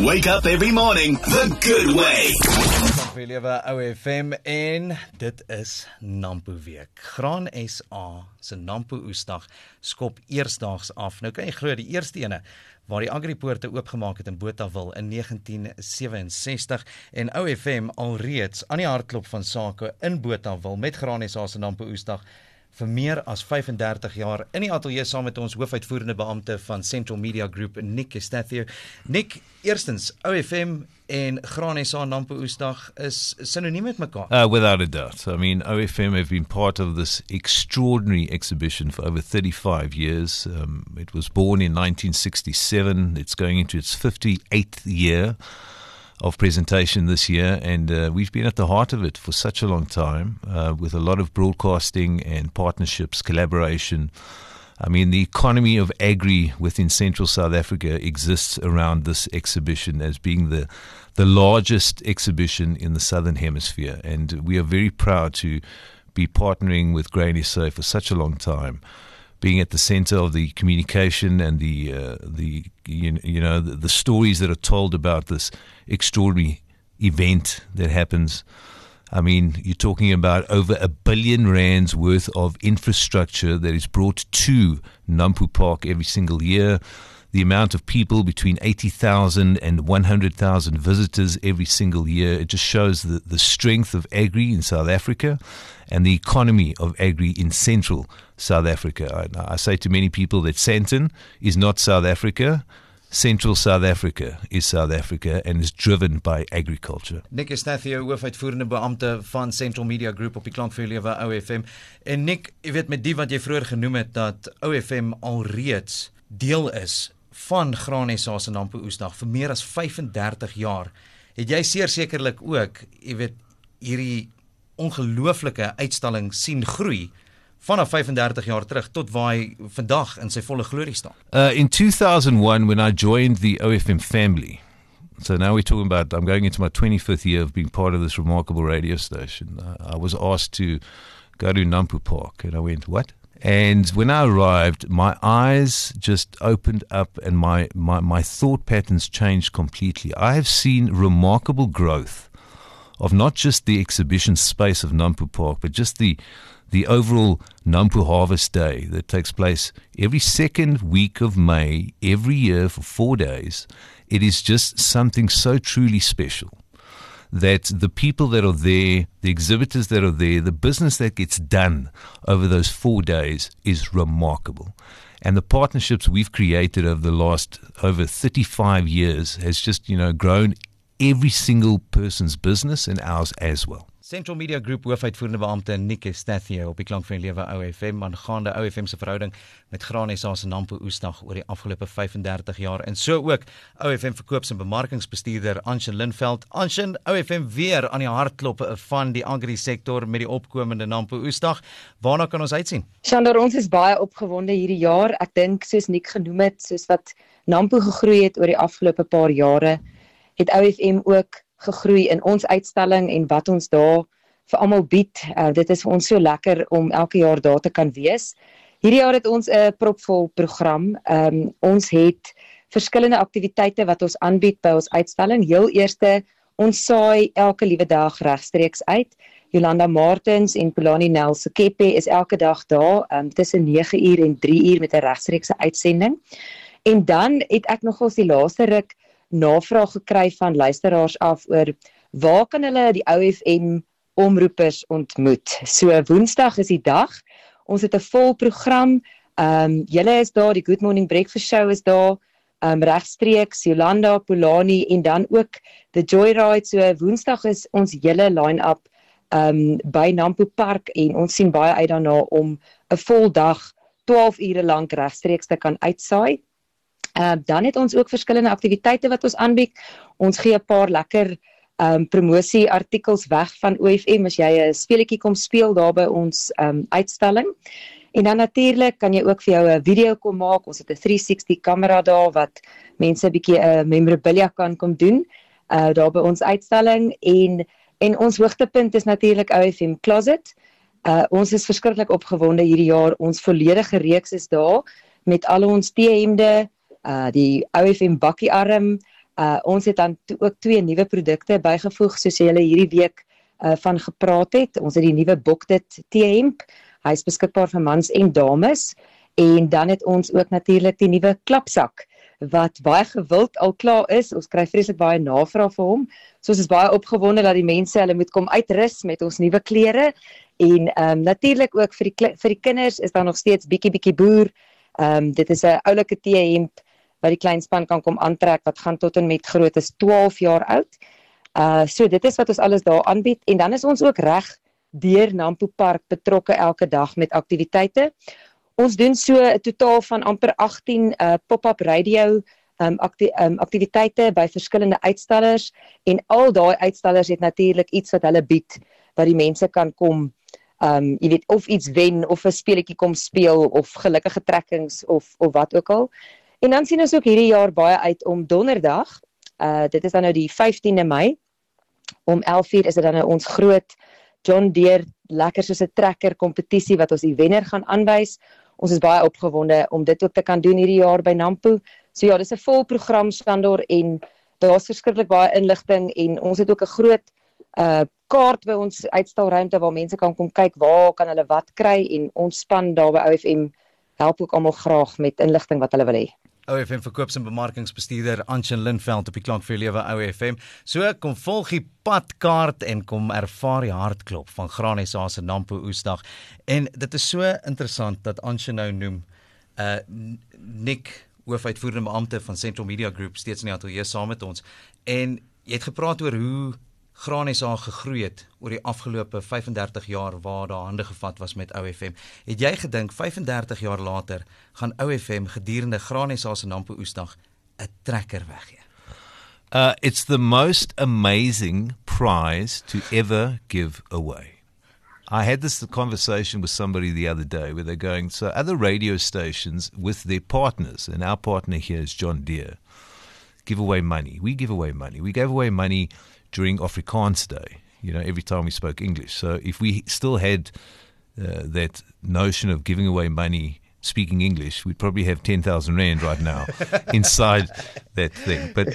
Wake up every morning the good way. Vir lewe OFM en dit is Nampo Week. Graan SA se Nampo Oesdag skop eersdaags af. Nou kan jy glo die eerste ene waar die agripoorte oopgemaak het in Botawil in 1967 en OFM alreeds aan die hartklop van sake in Botawil met Graan SA se Nampo Oesdag vir meer as 35 jaar. In die ateljee saam met ons hoofuitvoerende beampte van Central Media Group, Nick Estathio. Nick, eerstens, OFM en Graan SA Nampo Oesdag is synoniem met mekaar. Without a doubt. I mean, OFM have been part of this extraordinary exhibition for over 35 years. It was born in 1967. It's going into its 58th year of presentation this year, and we've been at the heart of it for such a long time, with a lot of broadcasting and partnerships, collaboration. I mean, the economy of agri within Central South Africa exists around this exhibition as being the largest exhibition in the Southern Hemisphere, and we are very proud to be partnering with Grain SA for such a long time, being at the center of the communication and the stories that are told about this extraordinary event that happens. I mean, you're talking about over R1 billion worth of infrastructure that is brought to Nampo Park every single year. The amount of people, between 80,000 and 100,000 visitors every single year. It just shows the strength of agri in South Africa and the economy of agri in Central South Africa. I say to many people that Sandton is not South Africa. Central South Africa is South Africa and is driven by agriculture. Nick Estathio, hoofuitvoerende beampte van Central Media Group op die klank vir lewe OFM. En Nick, jy weet met die wat jy vroeër genoem het dat OFM alreeds deel is van Graan SA se Nampo Oesdag vir meer as 35 jaar. Het jy sekerlik ook, jy weet, hierdie ongelooflike uitstalling sien groei vanaf 35 jaar terug tot waar hy vandag in sy volle glorie staan. In 2001, when I joined the OFM family, so now we're talking about, I'm going into my 25th year of being part of this remarkable radio station. I was asked to go to Nampo Park, and I went, what? And when I arrived, my eyes just opened up and my thought patterns changed completely. I have seen remarkable growth of not just the exhibition space of Nampo Park, but just the overall Nampo Harvest Day that takes place every second week of May, every year for 4 days. It is just something so truly special that the people that are there, the exhibitors that are there, the business that gets done over those 4 days is remarkable. And the partnerships we've created over the last over 35 years has just, grown every single person's business and ours as well. Central Media Group hoofuitvoerende beampte Nick Estathio op die klank van die lewe OFM, aangaande OFM se verhouding met Graan SA se Nampo Oesdag oor die afgelope 35 jaar. En so ook OFM verkoops- en bemarkingsbestuurder Anshin Lindveld. Anshin, OFM weer aan die hartklop van die agri-sektor met die opkomende Nampo Oesdag. Waarna kan ons uitsien? Shandor, ons is baie opgewonde hierdie jaar. Ek dink soos Nick genoem het, soos wat Nampo gegroei het oor die afgelope paar jare, het OFM ook gegroei in ons uitstalling en wat ons daar vir almal bied. Dit is vir ons so lekker om elke jaar daar te kan wees. Hierdie jaar het ons 'n propvol program. Ons het verskillende aktiwiteite wat ons aanbied by ons uitstalling. Heel eerste, ons saai elke liewe dag regstreeks uit. Jolanda Martins en Polani Nel-Sekepe is elke dag daar tussen 9 uur en 3 uur met 'n regstreekse uitsending. En dan het ek nogals die laaste ruk navraag gekry van luisteraars af oor waar kan hulle die OFM omroepers ontmoet. So Woensdag is die dag. Ons het 'n vol program. Julle is daar, die Good Morning Breakfast Show is daar, regstreeks Jolanda, Polani en dan ook the Joyride. So Woensdag is ons hele line-up by Nampo Park en ons sien baie uit daarna om 'n vol dag 12 ure lank regstreeks te kan uitsaai. Dan het ons ook verskillende aktiwiteite wat ons aanbied. Ons gee 'n paar lekker promosie artikels weg van OFM as jy 'n speletjie kom speel daar by ons uitstalling. En dan natuurlik kan jy ook vir jou 'n video kom maak. Ons het 'n 360 kamera daar wat mense 'n bietjie memorabilia kan kom doen daar by ons uitstalling. En ons hoogtepunt is natuurlik OFM Closet. Ons is verskriklik opgewonde hierdie jaar. Ons volledige reeks is daar met al ons T-hemde, die OFM bakkie arm, Ons het dan ook 2 nuwe produkte bygevoeg soos julle hierdie week van gepraat het. Ons het die nuwe Bokdit T-hemp. Hy is beskikbaar vir mans en dames. En dan het ons ook natuurlik die nuwe klapsak wat baie gewild al klaar is. Ons kry vreeslik baie navraag vir hom. So ons is baie opgewonde dat die mense hulle moet kom uitrus met ons nuwe klere. En natuurlik ook vir die kinders is daar nog steeds bietjie boer. Dit is 'n oulike T-hemp wat die kleinspan kan kom aantrek wat gaan tot en met groot is 12 jaar oud. So dit is wat ons alles daar aanbied. En dan is ons ook reg deur Nampo Park betrokke elke dag met aktiwiteite. Ons doen so 'n totaal van amper 18 pop-up radio aktiwiteite by verskillende uitstallers en al daai uitstallers het natuurlik iets wat hulle bied wat die mense kan kom jy weet of iets wen of 'n speletjie kom speel of gelukkige trekkings of wat ook al. En dan sien ons ook hierdie jaar baie uit om donderdag, dit is dan nou die 15de Mei, om 11:00 is dit dan nou ons groot John Deere lekker soos 'n trekker kompetisie wat ons die wenner gaan aanwys. Ons is baie opgewonde om dit ook te kan doen hierdie jaar by Nampo. So ja, dis 'n vol program Sandor en daar's verskriklik baie inligting en ons het ook 'n groot kaart by ons uitstalruimte waar mense kan kom kyk waar kan hulle wat kry en ons span daar by OFM help ook almal graag met inligting wat hulle wil hê. OFM verkoops- en bemarkingsbestuurder Anshin Lindveld op die Klank vir Lewe OFM. So kom volg die padkaart en kom ervaar die hartklop van Graan SA se Nampo Oesdag. En dit is so interessant dat Anshin nou noem Nick, hoofuitvoerende beampte van Central Media Group, steeds in die ateljee saam met ons. En jy het gepraat oor hoe Graan SA gegroei het oor die afgelope 35 jaar waar daar hande gevat was met OFM. Het jy gedink 35 jaar later gaan OFM gedurende Graan SA se Nampo Oesdag 'n trekker weggee? It's the most amazing prize to ever give away. I had this conversation with somebody the other day where they're going, so other radio stations with their partners, and our partner here is John Deere, give away money. We give away money. We gave away money during Afrikaans Day, every time we spoke English. So if we still had that notion of giving away money speaking English, we'd probably have 10,000 Rand right now inside that thing. But,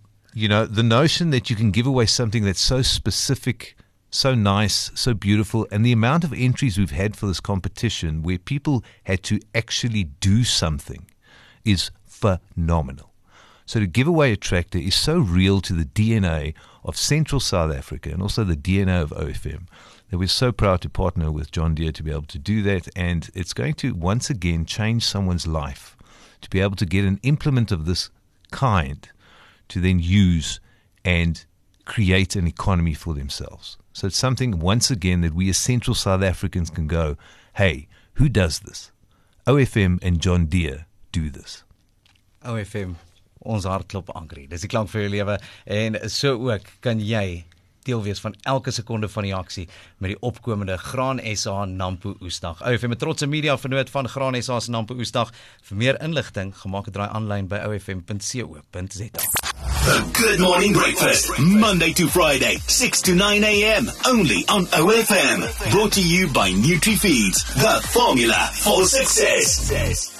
the notion that you can give away something that's so specific, so nice, so beautiful, and the amount of entries we've had for this competition where people had to actually do something is phenomenal. So to give away a tractor is so real to the DNA of Central South Africa and also the DNA of OFM that we're so proud to partner with John Deere to be able to do that. And it's going to once again change someone's life to be able to get an implement of this kind to then use and create an economy for themselves. So it's something once again that we as Central South Africans can go, hey, who does this? OFM and John Deere do this. OFM. Ons hartklop Angry. Dis die Klank vir jou lewe en so ook kan jy deel wees van elke sekonde van die aksie met die opkomende Graan SA Nampo Oesdag. OFM 'n trotse media vernoot van Graan SA se Nampo Oesdag. Vir meer inligting, gemaak 'n draai aanlyn by ofm.co.za. The Good Morning Breakfast, Monday to Friday, 6 to 9 a.m. only on OFM. Brought to you by NutriFeeds, the formula for success.